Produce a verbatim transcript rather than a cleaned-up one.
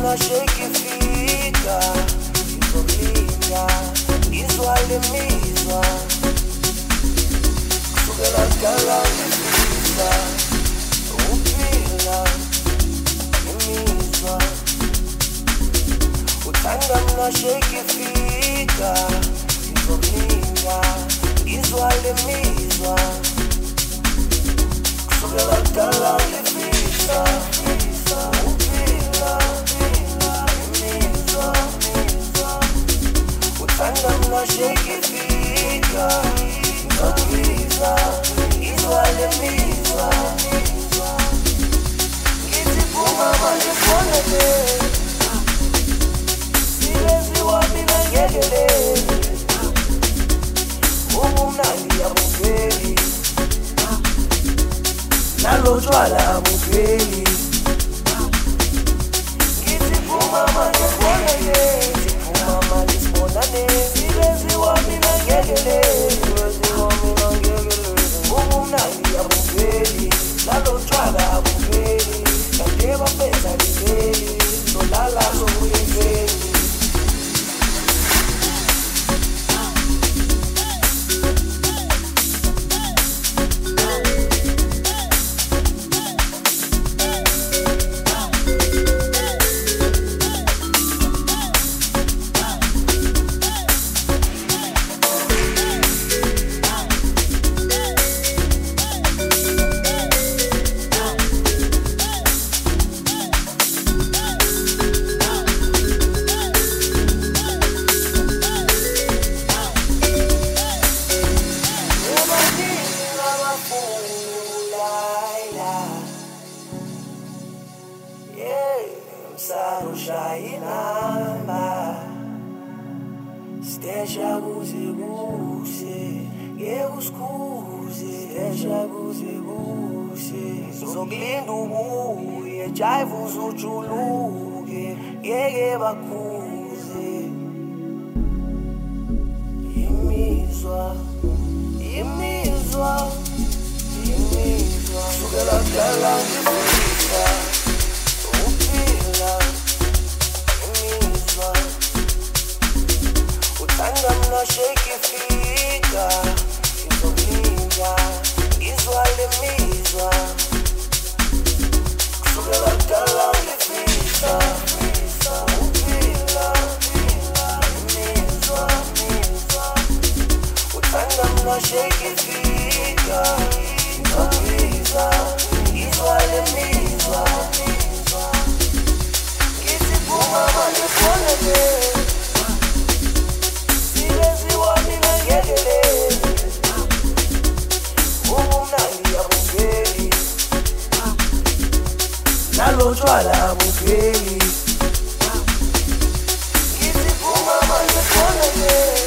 mnashake ifika izokulinda izwale mizwa kusukela kala ngifisa uphila imizwa uthanda mnashake ifika izokulinda izwale mizwa kusukela kala ngifisa Tanda mnashake ifika Nkakuliza Izwale mizwa Ngizipuma manjifonele Silezi wabina ngegele Umu mnandi ya bukeli Nalo jwala bukeli Ngizipuma manjifonele Mama nismonane Silezi wamina ngegele Silezi wamina ngegele Umu mnandi ya bukeli Lalo chwala bukeli Kandeba pesa libeli Solala souyekeli Stesha kuze kuze Ngekuskhuze Stesha kuze kuze Zokulinda ubuye Jive uzujuluke Ngeke bakhuze Imizwa Imizwa Imizwa Sukela kala ngifisa Uphila Imizwa Tanda mnashake ifika Izokulinda Izwale mizwa Kusukela kala ngifisa Uphila Imizwa Tanda mnashake ifika Izokulinda Izwale mizwa Ngizipuma manjifonele Silezi wamina ngegele Umu mnandi ya bukeli Nalo jwala bukeli Ngizipuma manjifonele